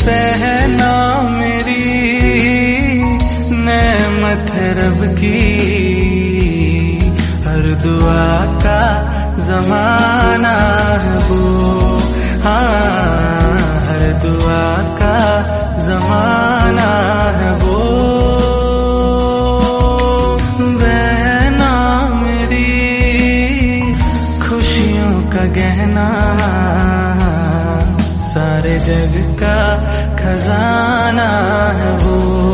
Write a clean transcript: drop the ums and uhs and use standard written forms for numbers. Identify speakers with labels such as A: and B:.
A: बहना मेरी नेमत है रब की, हर दुआ का जमाना है वो, हाँ हर दुआ का जमाना है वो। बहना मेरी खुशियों का गहना, सारे जग का खजाना है वो।